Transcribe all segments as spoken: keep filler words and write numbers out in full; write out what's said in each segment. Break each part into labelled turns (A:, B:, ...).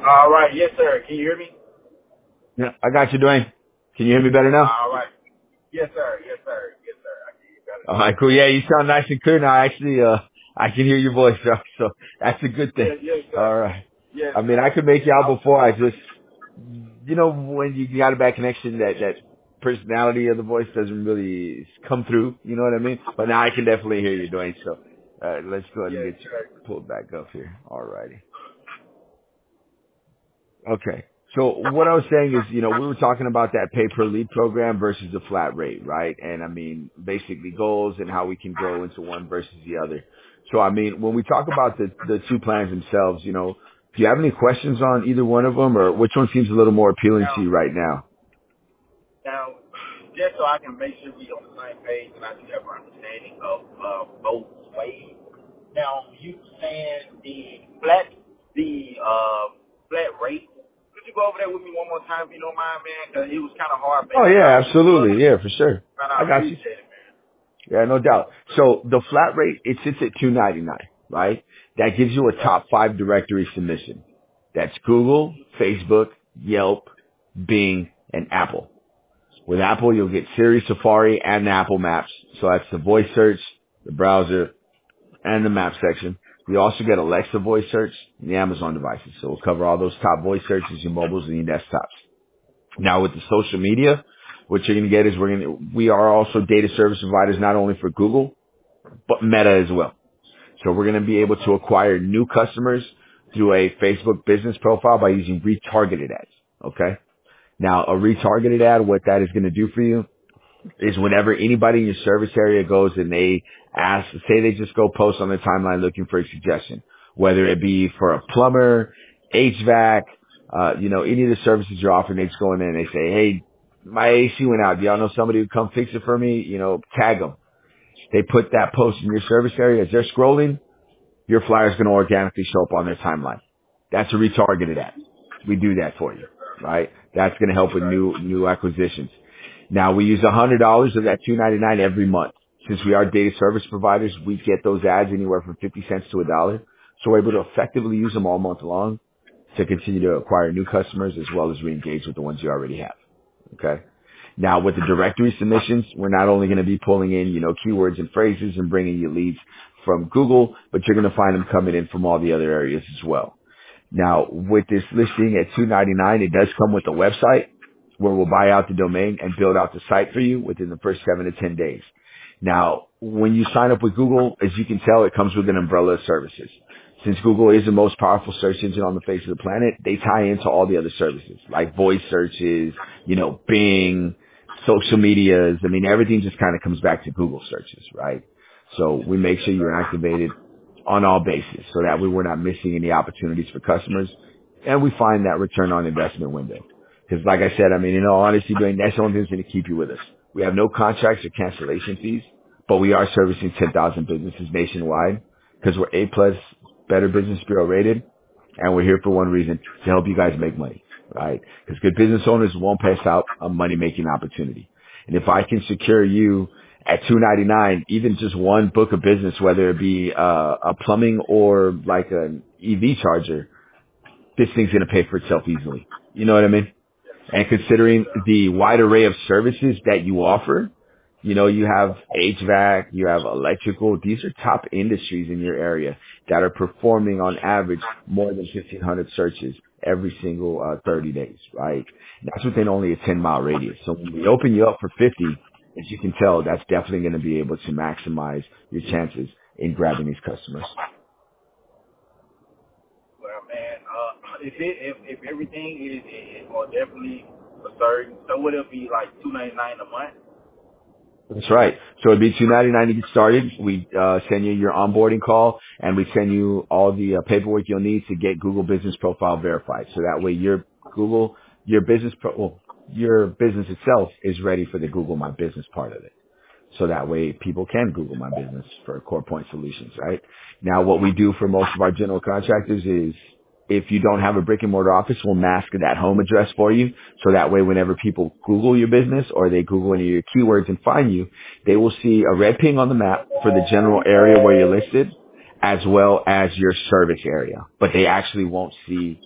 A: All right. Yes, sir. Can you hear me?
B: Yeah, I got you, Dwayne. Can you hear me better now?
A: All right. Yes, sir. Yes, sir. Yes, sir. I can hear you better
B: All
A: now.
B: right, cool. Yeah, you sound nice and clear now. Actually, uh, I can hear your voice, bro. So that's a good thing.
A: Yes, yes, sir.
B: All right.
A: Yes,
B: I mean,
A: sir.
B: I could make you
A: I
B: out
A: was,
B: before. I just, you know, when you got a bad connection, that that personality of the voice doesn't really come through. You know what I mean? But now I can definitely hear you, Dwayne. So uh, let's go ahead and
A: yes,
B: get you
A: sir.
B: pulled back up here. All righty. Okay. So what I was saying is, you know, we were talking about that pay per lead program versus the flat rate, right? And I mean, basically goals and how we can grow into one versus the other. So I mean, when we talk about the, the two plans themselves, you know, do you have any questions on either one of them, or which one seems a little more appealing to
A: Now,
B: you right now?
A: now, just so I can make sure we on the same page and I do have an understanding of uh, both ways. Now, you saying the flat, the uh, flat rate. Could you go over that with me one more time if you don't mind, man? Because it was kind of hard
B: Oh
A: making
B: yeah,
A: out. But
B: absolutely. Yeah, for sure. I
A: I
B: got you.
A: appreciate it, man.
B: Yeah, no doubt. So the flat rate, it sits at two ninety-nine, right? That gives you a
A: Okay.
B: top five directory submission. That's Google, Facebook, Yelp, Bing, and Apple. With Apple, you'll get Siri, Safari, and Apple Maps. So that's the voice search, the browser, and the map section. You also get Alexa voice search and the Amazon devices. So we'll cover all those top voice searches, your mobiles and your desktops. Now with the social media, what you're going to get is we're going to, we are also data service providers not only for Google, but Meta as well. So we're going to be able to acquire new customers through a Facebook business profile by using retargeted ads. Okay. Now a retargeted ad, what that is going to do for you is whenever anybody in your service area goes and they ask, say they just go post on their timeline looking for a suggestion, whether it be for a plumber, H V A C, uh, you know, any of the services you're offering, they just go in there and they say, hey, my A C went out. Do y'all know somebody who come fix it for me? You know, tag them. They put that post in your service area. As they're scrolling, your flyer is going to organically show up on their timeline. That's a retargeted ad. We do that for you, right? That's going to help with
A: Okay.
B: new, new acquisitions. Now we use one hundred dollars of that two ninety-nine every month. Since we are data service providers, we get those ads anywhere from fifty cents to a dollar. So we're able to effectively use them all month long to continue to acquire new customers as well as re-engage with the ones you already have. Okay. Now with the directory submissions, we're not only going to be pulling in, you know, keywords and phrases and bringing you leads from Google, but you're going to find them coming in from all the other areas as well. Now, with this listing at two ninety-nine, it does come with a website where we'll buy out the domain and build out the site for you within the first seven to ten days. Now, when you sign up with Google, as you can tell, it comes with an umbrella of services. Since Google is the most powerful search engine on the face of the planet, they tie into all the other services like voice searches, you know, Bing, social medias. I mean, everything just kind of comes back to Google searches, right? So we make sure you're activated on all bases so that way we're not missing any opportunities for customers and we find that return on investment window. Because like I said, I mean, in all honesty, doing that's the only thing that's going to keep you with us. We have no contracts or cancellation fees, but we are servicing ten thousand businesses nationwide because we're A plus Better Business Bureau rated, and we're here for one reason, to help you guys make money, right? Because good business owners won't pass out a money-making opportunity. And if I can secure you at two ninety-nine, even just one book of business, whether it be uh, a plumbing or like an E V charger, this thing's going to pay for itself easily. You know what I mean? And
A: Yes,
B: considering
A: sir.
B: the wide array of services that you offer, you know, you have H V A C, you have electrical. These are top industries in your area that are performing on average more than fifteen hundred searches every single uh, thirty days, right? That's within only a ten mile radius. So when we open you up for fifty, as you can tell, that's definitely going to be able to maximize your chances in grabbing these customers.
A: Well, man, uh, if it if, if everything is, is more definitely for certain, so would it be like two ninety nine a month?
B: That's right. So it'd be two ninety-nine to get started. We uh, send you your onboarding call, and we send you all the uh, paperwork you'll need to get Google Business Profile verified. So that way, your Google, your business, pro- well, your business itself is ready for the Google My Business part of it. So that way, people can Google My Business for Core Point Solutions, right? Now, what we do for most of our general contractors is, if you don't have a brick and mortar office, we'll mask that home address for you. So that way, whenever people Google your business or they Google any of your keywords and find you, they will see a red ping on the map for the general area where you're listed, as well as your service area. But they actually won't see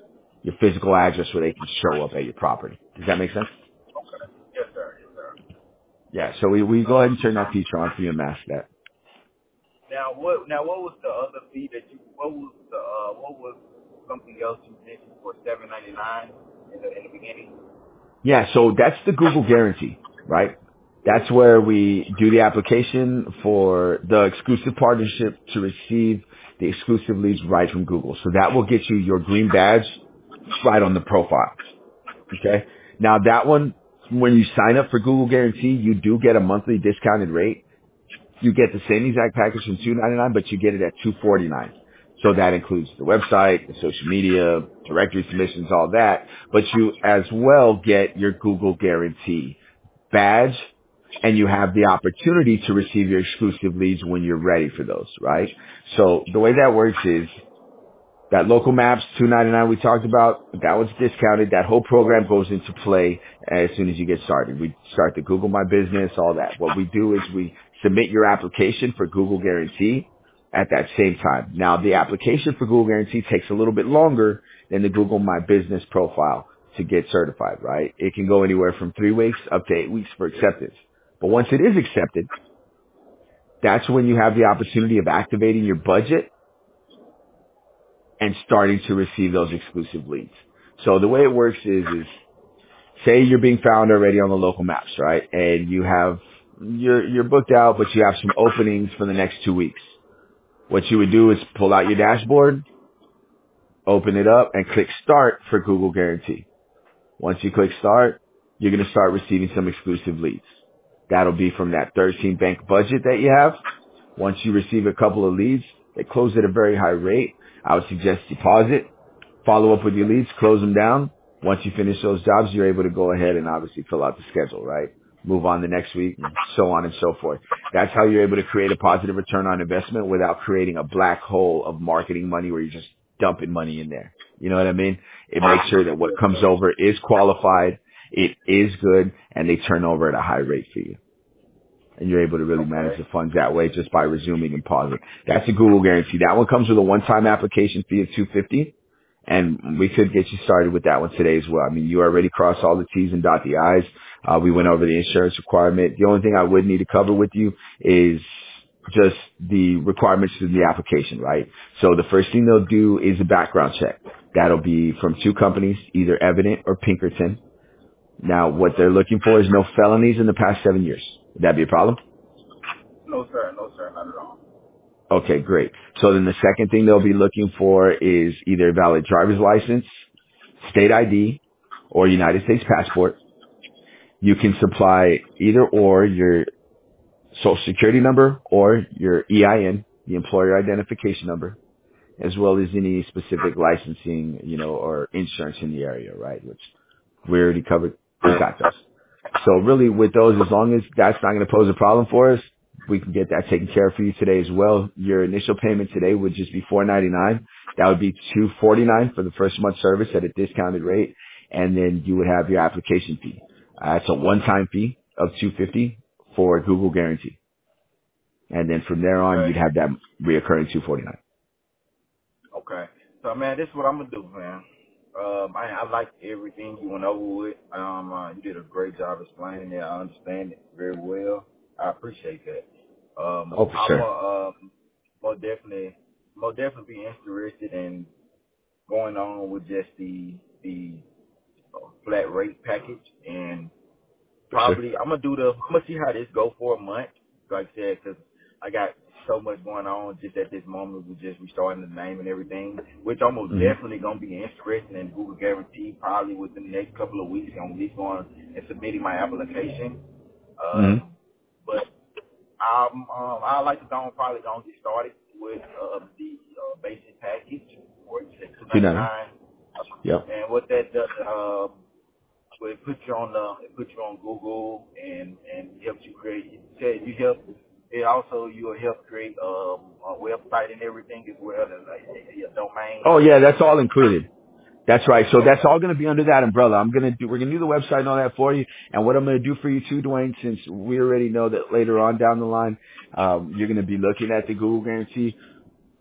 B: your physical address where they can show up at your property. Does that make sense?
A: Okay. Yes, sir. Yes, sir.
B: Yeah. So we, we go ahead and turn that
A: Um,
B: feature on for you and mask that.
A: now what? Now what was the other fee that you? What was the? Uh, what was something else you mentioned for seven ninety nine in the in the beginning?
B: Yeah. So that's the Google guarantee, right? That's where we do the application for the exclusive partnership to receive the exclusive leads right from Google. So that will get you your green badge right on the profile. Okay. Now that one, when you sign up for Google Guarantee, you do get a monthly discounted rate. You get the same exact package from two ninety-nine, but you get it at two forty-nine. So that includes the website, the social media, directory submissions, all that. But you as well get your Google Guarantee badge, and you have the opportunity to receive your exclusive leads when you're ready for those, right? So the way that works is that local maps, two ninety-nine we talked about, that one's discounted. That whole program goes into play as soon as you get started. We start to Google My Business, all that. What we do is we submit your application for Google Guarantee at that same time. Now, the application for Google Guarantee takes a little bit longer than the Google My Business profile to get certified, right? It can go anywhere from three weeks up to eight weeks for acceptance. But once it is accepted, that's when you have the opportunity of activating your budget and starting to receive those exclusive leads. So the way it works is, is say you're being found already on the local maps, right? And you have, you're, you're booked out, but you have some openings for the next two weeks. What you would do is pull out your dashboard, open it up, and click start for Google Guarantee. Once you click start, you're going to start receiving some exclusive leads. That'll be from that thirteen bank budget that you have. Once you receive a couple of leads, they close at a very high rate. I would suggest deposit, follow up with your leads, close them down. Once you finish those jobs, you're able to go ahead and obviously fill out the schedule, right? Move on the next week and so on and so forth. That's how you're able to create a positive return on investment without creating a black hole of marketing money where you're just dumping money in there. You know what I mean? It makes sure that what comes over is qualified, it is good, and they turn over at a high rate for you. And you're able to really manage
A: Okay.
B: the funds that way just by resuming and pausing. That's a Google Guarantee. That one comes with a one-time application fee of two hundred fifty dollars. And we could get you started with that one today as well. I mean, you already crossed all the T's and dot the I's. Uh, we went over the insurance requirement. The only thing I would need to cover with you is just the requirements of the application, right? So the first thing they'll do is a background check. That'll be from two companies, either Evident or Pinkerton. Now, what they're looking for is no felonies in the past seven years. Would that be a problem?
A: No, sir. No, sir. Not at all.
B: Okay, great. So then the second thing they'll be looking for is either a valid driver's license, state I D, or United States passport. You can supply either or your social security number or your E I N, the employer identification number, as well as any specific licensing, you know, or insurance in the area, right? Which we already covered. We got those. So really with those, as long as that's not going to pose a problem for us, we can get that taken care of for you today as well. Your initial payment today would just be four ninety-nine. That would be two forty-nine for the first month service at a discounted rate. And then you would have your application fee. Uh, it's a one-time fee of two fifty for Google Guarantee. And then from there on,
A: Okay.
B: you'd have that reoccurring two forty-nine.
A: Okay. So, man, this is what I'm gonna do, man. Um, I, I like everything you went over with. Um, uh, you did a great job explaining it. I understand it very well. I appreciate that. Um,
B: Oh, for
A: I'm
B: sure.
A: uh, um, more definitely, more definitely be interested in going on with just the the uh, flat rate package, and
B: For sure.
A: probably I'm gonna do the. I'm gonna see how this go for a month, like I said, 'cause I got so much going on just at this moment with just restarting the name and everything, which I'm most
B: hmm
A: definitely gonna be interested in Google Guarantee probably within the next couple of weeks. I'm at least going and submitting my application.
B: hmm
A: Um, but um, um, I like to go probably go and get started with uh, the uh, basic package, or you said two
B: two
A: ninety
B: ninety-nine.
A: nine,
B: Yep.
A: and what that does. Uh, well, it puts you on the, it puts you on Google and and helps you create. You said you help. It also you will help create um, a website and everything as well as like a, a domain.
B: Oh yeah, that's all included. That's right. So that's
A: Okay.
B: all going to be under that umbrella. I'm going to do, we're going to do the website and all that for you. And what I'm going to do for you too, Dwayne, since we already know that later on down the line, um, you're going to be looking at the Google Guarantee.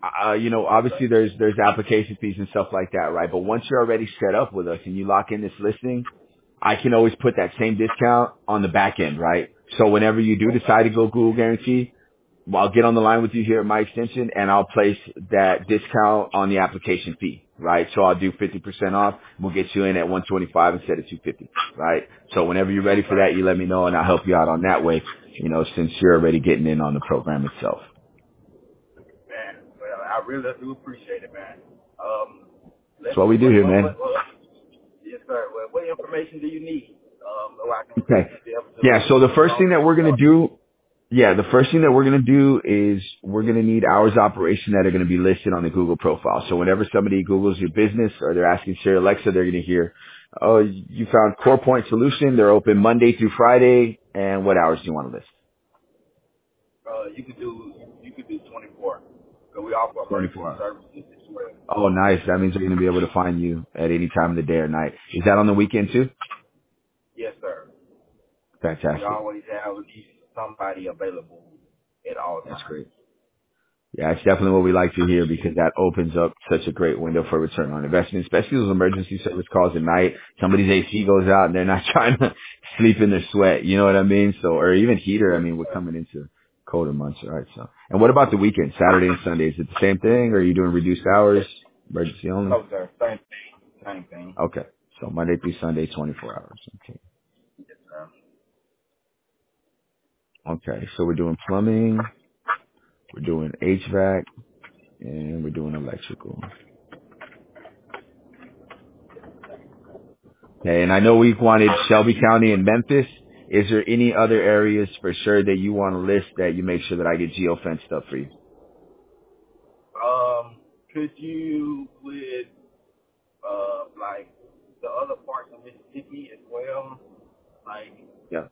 B: uh, you know, obviously there's, there's application fees and stuff like that, right? But once you're already set up with us and you lock in this listing, I can always put that same discount on the back end, right? So whenever you do decide to go Google Guarantee, well, I'll get on the line with you here at my extension and I'll place that discount on the application fee, right? So I'll do fifty percent off. We'll get you in at one twenty-five instead of two fifty, right? So whenever you're ready for that, you let me know and I'll help you out on that way, you know, since you're already getting in on the program itself.
A: Man, well, I really do appreciate it, man. Um,
B: That's
A: let
B: what
A: me,
B: we do
A: what,
B: here,
A: what,
B: man.
A: what, what, yes, sir. Well, what information do you need, um, so I can
B: Okay.
A: be able
B: Yeah. So the
A: to
B: first
A: go
B: thing that
A: through
B: we're
A: the
B: going to do, yeah, the first thing that we're going to do is we're going to need hours of operation that are going to be listed on the Google profile. So whenever somebody Googles your business or they're asking Siri Alexa, they're going to hear, oh, you found Core Point Solution. They're open Monday through Friday. And what hours do you want to list?
A: Uh, you could do you could do twenty-four. So we offer
B: twenty-four
A: emergency
B: hours.
A: services as well.
B: Oh, nice. That means they're going to be able to find you at any time of the day or night. Is that on the weekend too?
A: Yes, sir. We
B: Fantastic.
A: always have at least somebody available at all
B: That's
A: times.
B: great. Yeah, it's definitely what we like to hear because that opens up such a great window for return on investment, especially those emergency service calls at night. Somebody's A C goes out and they're not trying to sleep in their sweat. You know what I mean? So, or even heater. I
A: Yes,
B: mean, we're
A: sir.
B: coming into colder months, all right? So, and what about the weekend, Saturday and Sunday? Is it the same thing or are you doing reduced hours, emergency only?
A: No, sir. Same thing. Same thing.
B: Okay. So Monday through Sunday, twenty-four hours. Okay.
A: Yes, sir.
B: Okay. So we're doing plumbing, we're doing H V A C, and we're doing electrical. Okay, and I know we wanted Shelby County and Memphis. Is there any other areas for sure that you want to list that you make sure that I get geo-fenced up for you?
A: Um, could you with uh like the other parts of Mississippi as well? Like
B: Yeah.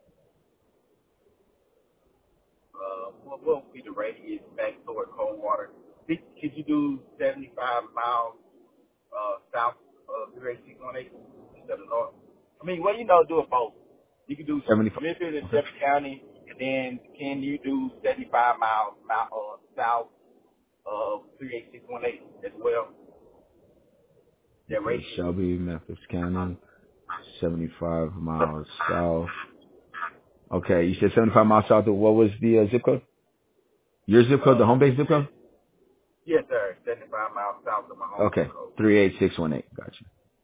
A: uh, what what would be the radius back toward Coldwater? Could could you do seventy-five miles uh south of three eight six one eight instead of north? I mean, well, you know, do it both. You can do
B: seventy-five.
A: Memphis and
B: Okay.
A: Shelby County, and then can you do seventy-five miles mile, uh, south of three eight six one eight as well? That
B: Okay,
A: radius.
B: Shelby, Memphis County, seventy-five miles south. Okay, you said seventy-five miles south of what was the uh, zip code? Your zip code, the
A: Uh,
B: home base zip code?
A: yes, sir. seventy-five miles south of my home zip
B: Okay,
A: code.
B: three eight six one eight. Gotcha.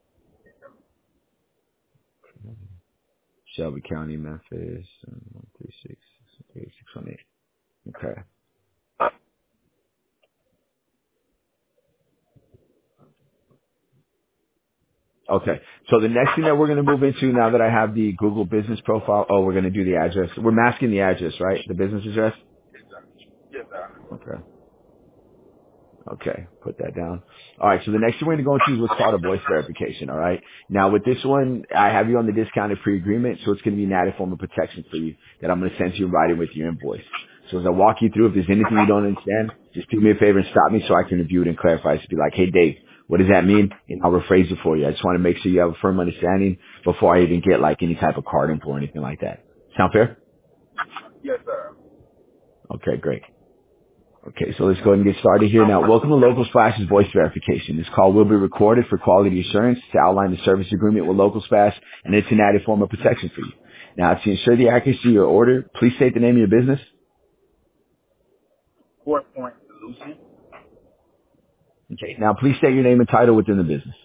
B: Shelby County, Memphis, one three six eight six one eight. Okay. Okay. So the next thing that we're going to move into now that I have the Google business profile, oh, we're going to do the address. We're masking the address, right? The business address?
A: Yes, sir. Yes, sir.
B: Okay. Okay. Put that down. All right. So the next thing we're going to go into is what's called a voice verification. All right. Now with this one, I have you on the discounted pre-agreement. So it's going to be an added form of protection for you that I'm going to send to you in writing with your invoice. So as I walk you through, if there's anything you don't understand, just do me a favor and stop me so I can review it and clarify. Just be like, hey, Dave, what does that mean? And I'll rephrase it for you. I just want to make sure you have a firm understanding before I even get like any type of card info or anything like that. Sound fair?
A: Yes, sir.
B: Okay, great. Okay, so let's go ahead and get started here. Now, welcome to Local Splash's voice verification. This call will be recorded for quality assurance to outline the service agreement with Local Splash, and it's an added form of protection for you. Now, to ensure the accuracy of your order, please state the name of your business.
A: Fourth Point Solution.
B: Okay, now please state your name and title within the business.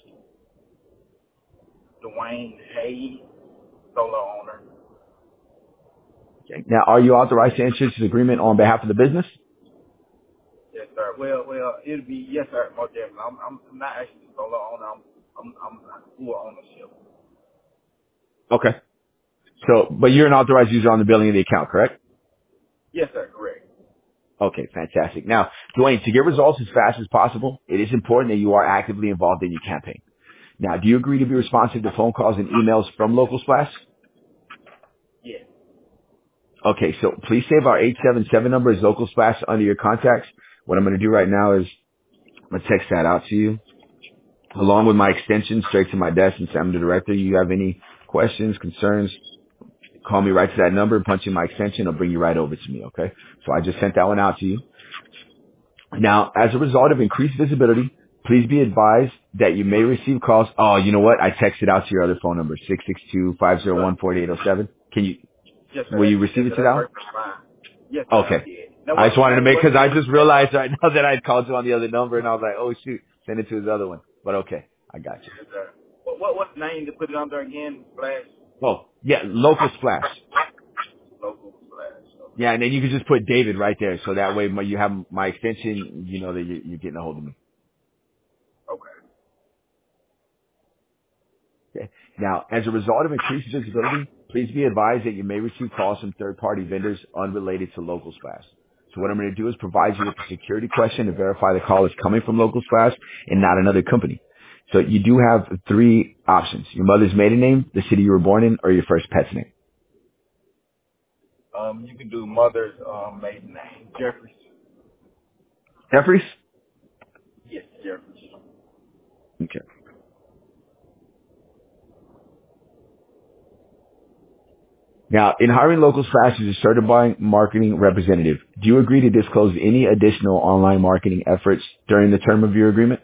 A: Dwayne Hayes, solo owner.
B: Okay, now are you authorized to enter this agreement on behalf of the business?
A: Yes, sir. Well, well, it'll be yes, sir. Most definitely. I'm, I'm I'm not actually a solo owner. I'm, I'm, I'm full ownership.
B: Okay. So, but you're an authorized user on the billing of the account, correct?
A: Yes, sir. Correct.
B: Okay, fantastic. Now, Dwayne, to get results as fast as possible, it is important that you are actively involved in your campaign. Now, do you agree to be responsive to phone calls and emails from Local Splash?
A: Yes.
B: Okay, so please save our eight seven seven number as Local Splash under your contacts. What I'm going to do right now is I'm going to text that out to you, along with my extension straight to my desk and say I'm the director. You have any questions, concerns, call me right to that number, punch in my extension, I'll bring you right over to me, okay? So I just sent that one out to you. Now, as a result of increased visibility, please be advised that you may receive calls. Oh, you know what? I texted out to your other phone number, six six two, five zero one, four eight zero seven. Can you,
A: Yes, sir.
B: will
A: That,
B: you
A: yes,
B: receive it
A: sir.
B: to
A: That's
B: that one?
A: perfectly fine. Yes, sir. I
B: Okay.
A: did. Now,
B: I
A: what,
B: just wanted to
A: what,
B: make,
A: what's
B: cause
A: the
B: I
A: name
B: just
A: of that?
B: realized right now that I'd called you on the other number and I was like, oh shoot, send it to his other one. But okay, I got you.
A: Yes, sir. What, what, what's the name to put it under again? Splash?
B: Oh, yeah, local splash.
A: Local Splash. Okay.
B: Yeah, and then you can just put David right there. So that way my, you have my extension, you know that you, you're getting a hold of me.
A: Okay.
B: Okay. Now, as a result of increased visibility, please be advised that you may receive calls from third-party vendors unrelated to Local Splash. So what I'm going to do is provide you with a security question to verify the call is coming from Local Splash and not another company. So you do have three options: your mother's maiden name, the city you were born in, or your first pet's name.
A: Um, you can do mother's um maiden name. Jeffries.
B: Jeffries?
A: Yes, Jeffries.
B: Okay. Now, in hiring Local Slash as a certified marketing representative, do you agree to disclose any additional online marketing efforts during the term of your agreement?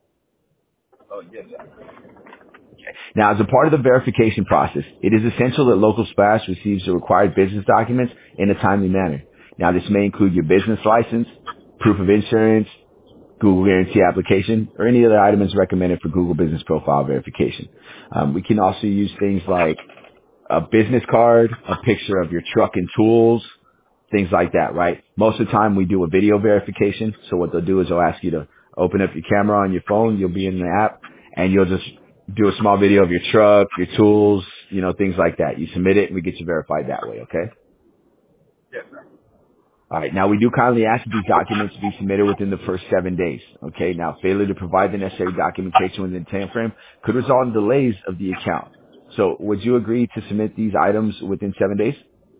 A: Oh, yes, sir.
B: Now, as a part of the verification process, it is essential that Local Splash receives the required business documents in a timely manner. Now, this may include your business license, proof of insurance, Google Guarantee application, or any other items recommended for Google Business Profile verification. Um, we can also use things like a business card, a picture of your truck and tools, things like that, right? Most of the time we do a video verification. So what they'll do is they'll ask you to open up your camera on your phone. You'll be in the app and you'll just do a small video of your truck, your tools, you know, things like that. You submit it and we get you verified that way. Okay.
A: Yes, sir.
B: All right. Now we do kindly ask that these documents be submitted within the first seven days. Okay. Now failure to provide the necessary documentation within the time frame could result in delays of the account. So would you agree to submit these items within seven days?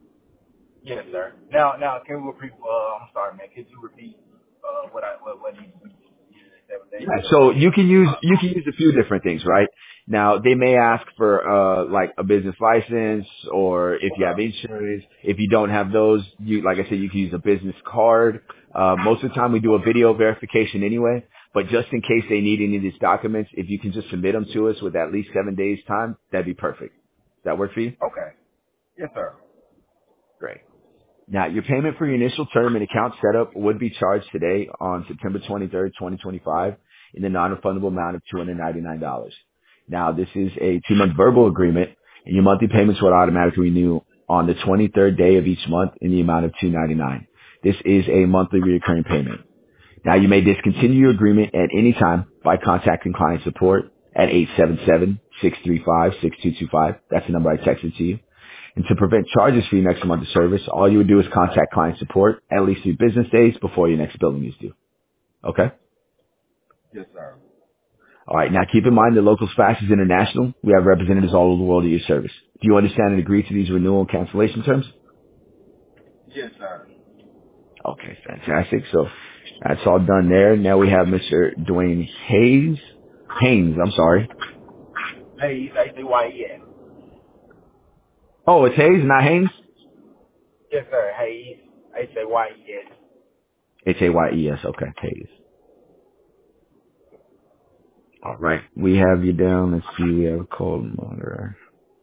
A: Yes, sir. Now, now, can we repeat? Uh, I'm sorry, man. Could you repeat uh what I what what needs to be in the seven days?
B: Yeah, so you can use you can use a few different things, right? Now they may ask for uh like a business license or if you have
A: Okay.
B: insurance. If you don't have those, you like I said, you can use a business card. Uh most of the time we do a video verification anyway, but just in case they need any of these documents, if you can just submit them to us with at least seven days time, that'd be perfect. Does that work for you?
A: Okay. Yes, sir.
B: Great. Now, your payment for your initial term and account setup would be charged today on September twenty-third, twenty twenty-five in the non-refundable amount of two hundred ninety-nine dollars. Now, this is a two-month verbal agreement, and your monthly payments will automatically renew on the twenty-third day of each month in the amount of two hundred ninety-nine dollars. This is a monthly recurring payment. Now, you may discontinue your agreement at any time by contacting client support at eight seven seven, six three five, six two two five. That's the number I texted to you. And to prevent charges for your next month of service, all you would do is contact client support at least three business days before your next billing is due. Okay?
A: Yes, sir.
B: All right. Now keep in mind that Local Splash is international. We have representatives all over the world at your service. Do you understand and agree to these renewal and cancellation terms?
A: Yes, sir.
B: Okay, fantastic. So that's all done there. Now we have Mister Dwayne Hayes. Haynes, I'm sorry.
A: Hey, H A Y E S.
B: Oh, it's Hayes, not Haynes?
A: Yes, sir. Hayes. H A Y E S.
B: H A Y E S. Okay, Hayes. All right. We have you down. Let's see. We have a cold monitor.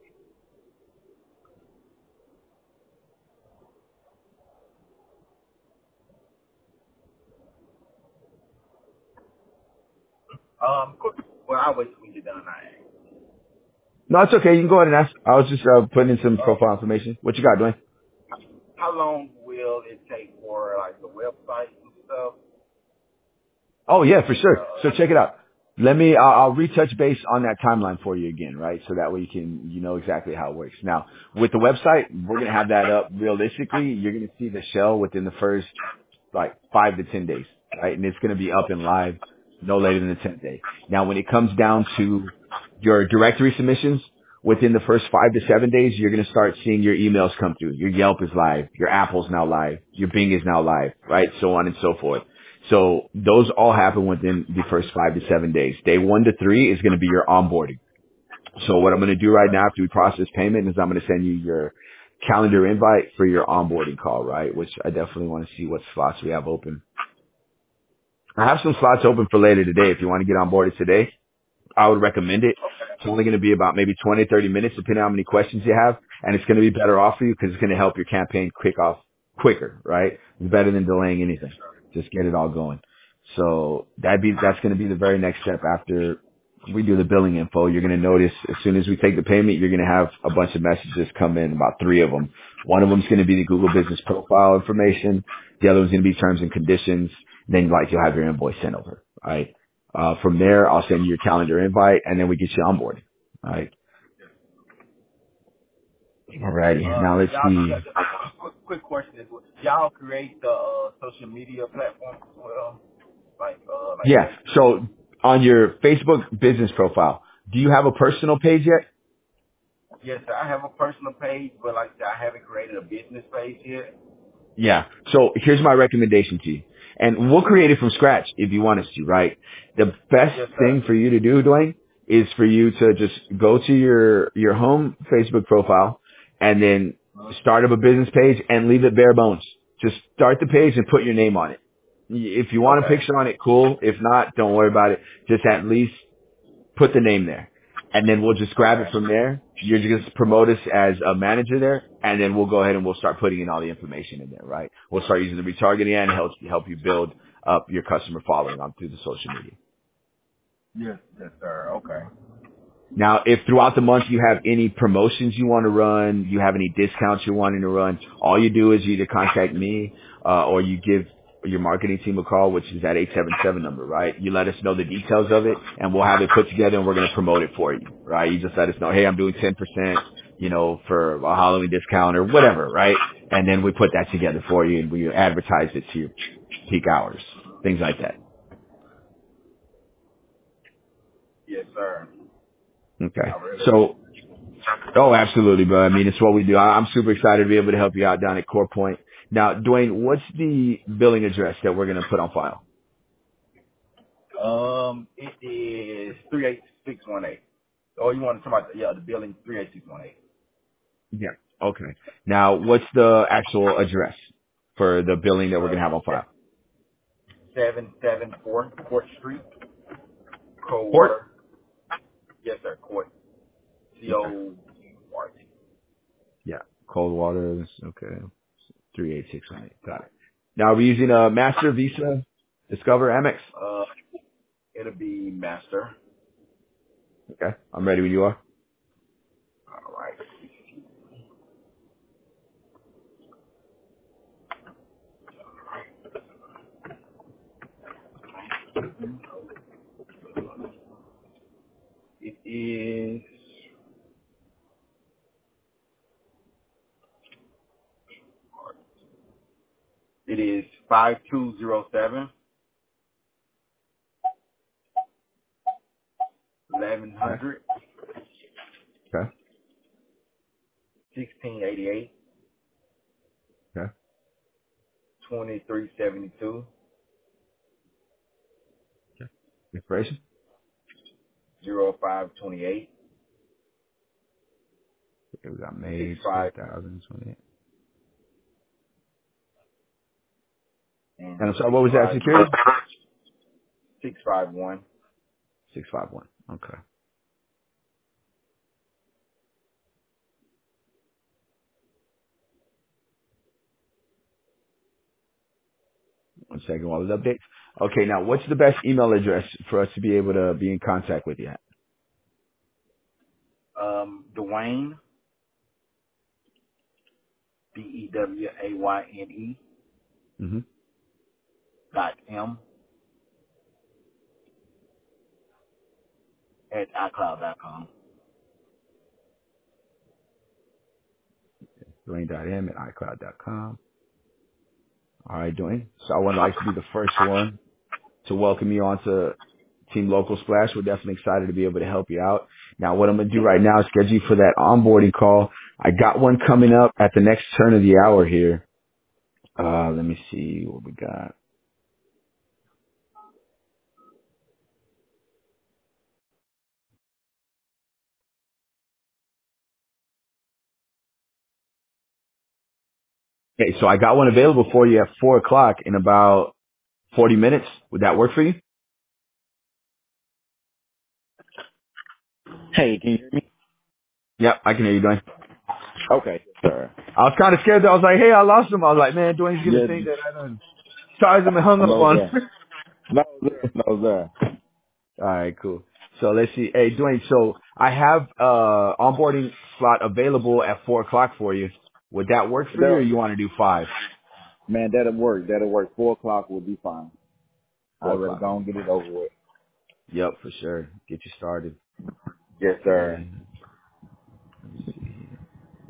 A: Um, quick. Well, I'll wait till we get done. I
B: No, it's okay. You can go ahead and ask. I was just uh, putting in some
A: uh,
B: profile information. What you got, Dwayne?
A: how long will it take for like the website and stuff?
B: Oh, yeah, for
A: And
B: sure. So
A: uh,
B: check it out. Let me, I'll, I'll retouch base on that timeline for you again, right? So that way you can, you know exactly how it works. Now, with the website, we're going to have that up realistically. You're going to see the shell within the first like five to ten days, right? And it's going to be up and live no later than the tenth day. Now, when it comes down to your directory submissions, within the first five to seven days, you're going to start seeing your emails come through. Your Yelp is live. Your Apple's now live. Your Bing is now live, right? So on and so forth. So those all happen within the first five to seven days. Day one to three is going to be your onboarding. So what I'm going to do right now after we process payment is I'm going to send you your calendar invite for your onboarding call, right? Which I definitely want to see what slots we have open. I have some slots open for later today if you want to get on board today. I would recommend it. It's only going to be about maybe twenty, thirty minutes, depending on how many questions you have. And it's going to be better off for you because it's going to help your campaign kick off quicker, right? It's better than delaying anything. Just get it all going. So that'd be, that's going to be the very next step after we do the billing info. You're going to notice as soon as we take the payment, you're going to have a bunch of messages come in, about three of them. One of them is going to be the Google Business Profile information. The other one's going to be terms and conditions. Then like you'll have your invoice sent over, right? Uh, from there, I'll send you your calendar invite, and then we get you onboarded. All right. Alrighty.
A: Uh,
B: Now let's
A: y'all,
B: see.
A: yeah, just a quick, quick question is, y'all create the uh, social media platform as well, like uh, like
B: Yeah.
A: Facebook?
B: So on your Facebook business profile, do you have a personal page yet?
A: Yes, sir. I have a personal page, but like I said, I haven't created a business page yet.
B: Yeah. So here's my recommendation to you. And we'll create it from scratch if you want us to, right? The best
A: Yes, sir.
B: thing for you to do, Dwayne, is for you to just go to your, your home Facebook profile and then
A: Uh,
B: start up a business page and leave it bare bones. Just start the page and put your name on it. If you want a
A: okay.
B: picture on it, cool. If not, don't worry about it. Just at least put the name there. And then we'll just grab it
A: Okay.
B: from there. You're just promote us as a manager there, and then we'll go ahead and we'll start putting in all the information in there, right? We'll start using the retargeting and help help you build up your customer following on through the social media.
A: Yes, yes, sir. Okay.
B: Now, if throughout the month you have any promotions you want to run, you have any discounts you're wanting to run, all you do is you either contact me uh, or you give your marketing team a call, which is that eight seven seven number, right? You let us know the details of it, and we'll have it put together, and we're going to promote it for you, right? You just let us know, hey, I'm doing ten percent, you know, for a Halloween discount or whatever, right? And then we put that together for you, and we advertise it to your peak hours, things like that.
A: Yes, sir.
B: Okay.
A: I really
B: So
A: appreciate
B: Oh, absolutely, bro. I mean, it's what we do. I- I'm super excited to be able to help you out down at Core Point. Now, Dwayne, what's the billing address that we're going to put on file?
A: it. Um, it is three eight six one eight. Oh, you want to talk about the, yeah, the building three eight six one eight.
B: Yeah. Okay. Now, what's the actual address for the billing that we're going to have on
A: Uh,
B: file?
A: seven seven four Court Street,
B: Port?
A: Coldwater. Yes, sir. Court. C
B: Okay.
A: O R T.
B: Yeah. Cold Waters. Okay. three eight six one eight. Got it. Now, are we using a Master, Visa, Discover, Amex?
A: Uh, it'll be Master.
B: Okay. I'm ready when you are.
A: All right. It is. It is five two zero seven eleven
B: Okay.
A: hundred
B: Okay.
A: sixteen eighty eight
B: Okay.
A: twenty three seventy two
B: Expiration?
A: zero five twenty eight
B: Okay, we got
A: six
B: May
A: five
B: twenty twenty-eight.
A: and
B: And I'm sorry,
A: six
B: what was that
A: five
B: security?
A: six five one.
B: six five one. Okay. One second while it updates. Okay, now what's the best email address for us to be able to be in contact with you at?
A: Um, Dwayne D E W A Y N E
B: Mm-hmm.
A: dot M at iCloud dot com.
B: Dwayne.m at iCloud dot com. All right, Dwayne. So I would like to be the first one to welcome you onto Team Local Splash. We're definitely excited to be able to help you out. Now, what I'm going to do right now is schedule you for that onboarding call. I got one coming up at the next turn of the hour here. Uh, let me see what we got. Okay, so I got one available for you at four o'clock in about forty minutes. Would that work for you?
C: Hey, can you hear me?
B: Yep, I can hear you, Dwayne.
C: Okay, sir.
B: I was kind of scared. That I was like, hey, I lost him. I was like, man, Dwayne's gonna
C: Yeah,
B: think that I done charged him and hung up
C: no,
B: on
C: sir.
B: him.
C: No, sir. No, sir.
B: All right, cool. So let's see. Hey, Dwayne. So I have uh onboarding slot available at four o'clock for you. Would that work for you, or
C: That,
B: you want to do five?
C: man, that'll work. That'll work. Four o'clock will be fine. I'd
B: Four
C: rather
B: o'clock.
C: go and get it over with.
B: Yep, for sure. Get you started.
C: Yes, sir.
B: Okay. Let me see here.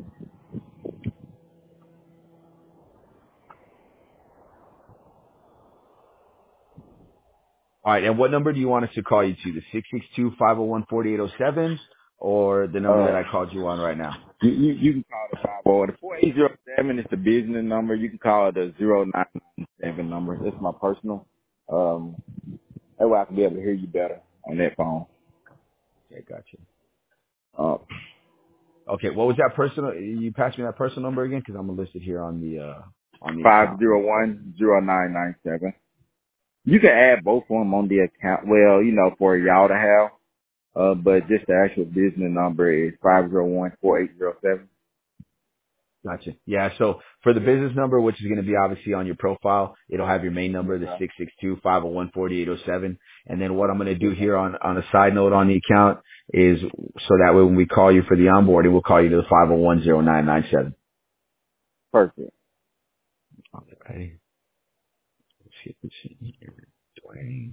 B: All right, and what number do you want us to call you to? The six six two, five oh one, four eight oh seven or the number that
C: Uh,
B: I called you on right now?
C: you, you, you can call the five oh the four eight zero seven is the business number. You can call the zero nine nine seven number. That's my personal. Um, that way I can be able to hear you better on that phone.
B: Okay, gotcha.
C: Uh,
B: Okay, what was that personal? You passed me that personal number again, because I'm gonna list it here on the uh on the
C: five
B: account.
C: zero one zero nine nine seven. You can add both of them on the account. Well, you know, for y'all to have. Uh, but just the actual business number is five zero one four eight zero seven.
B: Gotcha. Yeah, so for the business number, which is going to be obviously on your profile, it'll have your main
C: Yes,
B: number, the
C: sir.
B: six six two, five oh one, four eight oh seven. And then what I'm going to
C: Yes,
B: do
C: sir.
B: here on, on a side note on the account is so that way when we call you for the onboarding, we'll call you to the five oh one oh nine nine seven.
C: Perfect.
B: Okay. Let's get this in here. Dwayne.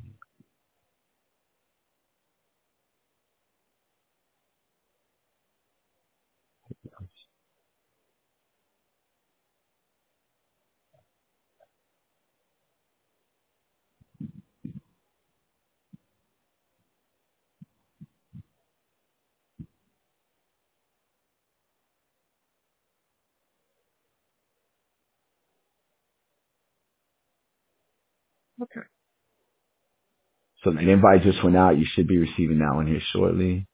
B: So the invite just went out. You should be receiving that one here shortly.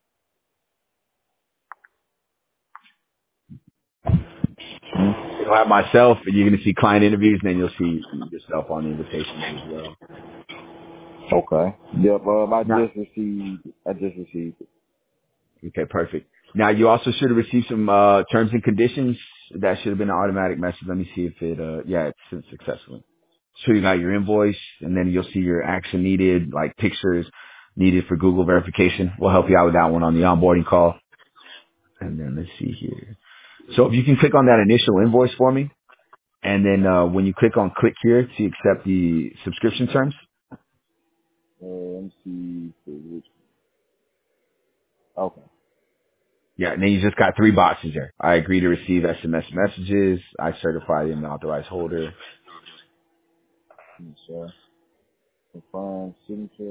B: You'll have myself, and you're going to see client interviews, and then you'll see yourself on the invitations as well.
C: Okay. Yep. Um, I
B: Now,
C: just received. I just received it.
B: okay, perfect. Now you also should have received some uh, terms and conditions. That should have been an automatic message. Let me see if it. Uh, yeah, it's sent successfully. So you got your invoice, and then you'll see your action needed, like pictures needed for Google verification. We'll help you out with that one on the onboarding call. And then let's see here. So if you can click on that initial invoice for me, and then uh, when you click on click here to accept the subscription terms,
C: Uh, let me see. Which, okay.
B: yeah, and then you just got three boxes there. I agree to receive S M S messages. I certify the authorized holder.
C: Yes, sir. Confirm signature.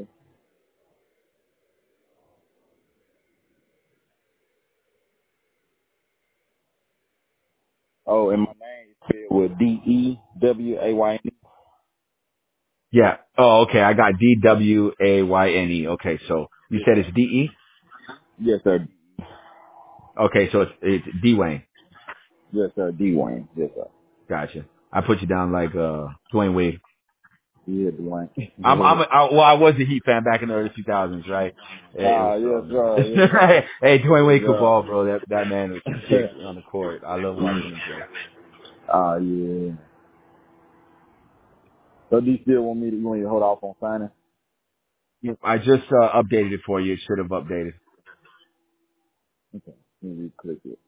C: Oh, and my name is spelled with D E W A Y N E.
B: Yeah. Oh, okay. I got D W A Y N E. Okay, so you
C: Yes,
B: said
C: sir.
B: it's D E.
C: Yes, sir.
B: Okay, so it's it's D Wayne.
C: Yes, sir. D Wayne. Yes, sir.
B: Gotcha. I put you down like uh Dwayne Wade.
C: Yeah, Dwayne.
B: I'm I'm a, I, well, I was a Heat fan back in the early two thousands, right? It, it was
C: Ah, yes,
B: so
C: sir. Yes,
B: hey, hey, Dwayne Wade could
C: sir.
B: ball, bro. That that man was
C: Yes,
B: sick on the court. I love
C: sir.
B: watching him play.
C: Ah, yeah. So do you still want me to, you want me to hold off on signing?
B: Yep. I just uh, updated it for you. It should have updated.
C: Okay. Let me click it.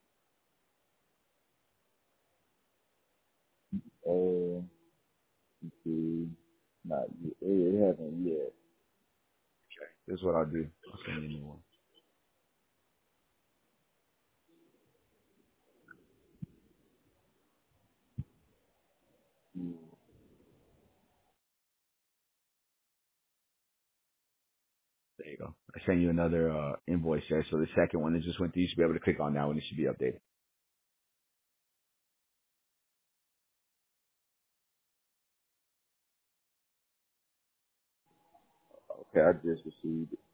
C: Uh, let's see. Not yet. It, it hasn't yet.
B: This is what I'll do. I'll send you a new one. There you go. I sent you another uh, invoice there. So the second one that just went through, you should be able to click on that one. It should be updated.
C: Okay, I just received it.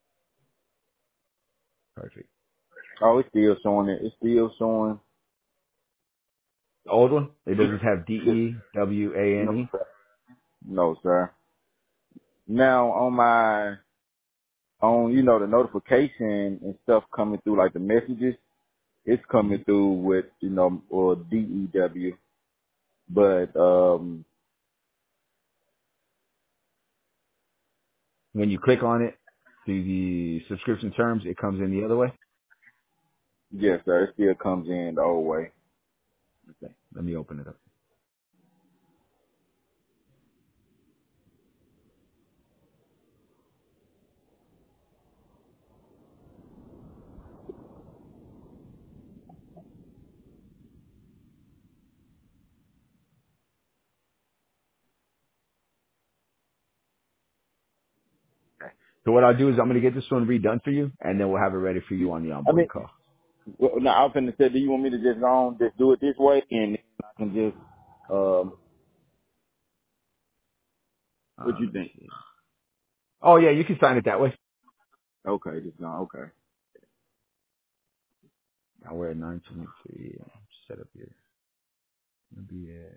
B: Perfect.
C: Oh, it's still showing it. It's still showing.
B: The old one, it doesn't have D E W A N
C: No,
B: E.
C: sir. No, sir. Now on my on you know the notification and stuff coming through like the messages, it's coming through with you know or D E W, but um
B: When you click on it through the subscription terms, it comes in the other way.
C: yes, sir. It still comes in the old way.
B: Okay. Let me open it up. So what I'll do is I'm going to get this one redone for you, and then we'll have it ready for you on the
C: I mean,
B: onboarding call.
C: well, now I was finna say, do you want me to just go on, just do it this way, and I can just um what
B: Uh,
C: you
B: let me
C: think?
B: see. Oh yeah, you can sign it that way.
C: Okay, just go. Okay.
B: Now we're at nine twenty-three. Set up here. It'll be at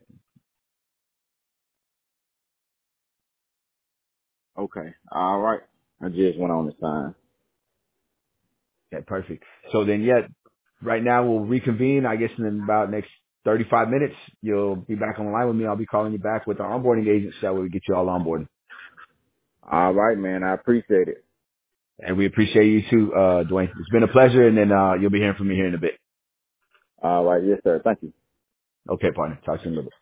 C: Okay. All right. I just went on the sign.
B: Okay, perfect. So then, yeah, right now we'll reconvene. I guess in about next thirty-five minutes, you'll be back on the line with me. I'll be calling you back with our onboarding agent so that way we get you all onboarded.
C: All right, man. I appreciate it.
B: And we appreciate you too, uh, Dwayne. It's been a pleasure, and then uh, you'll be hearing from me here in a bit.
C: All right. Yes, sir. Thank you.
B: Okay, partner. Talk to you in a little bit.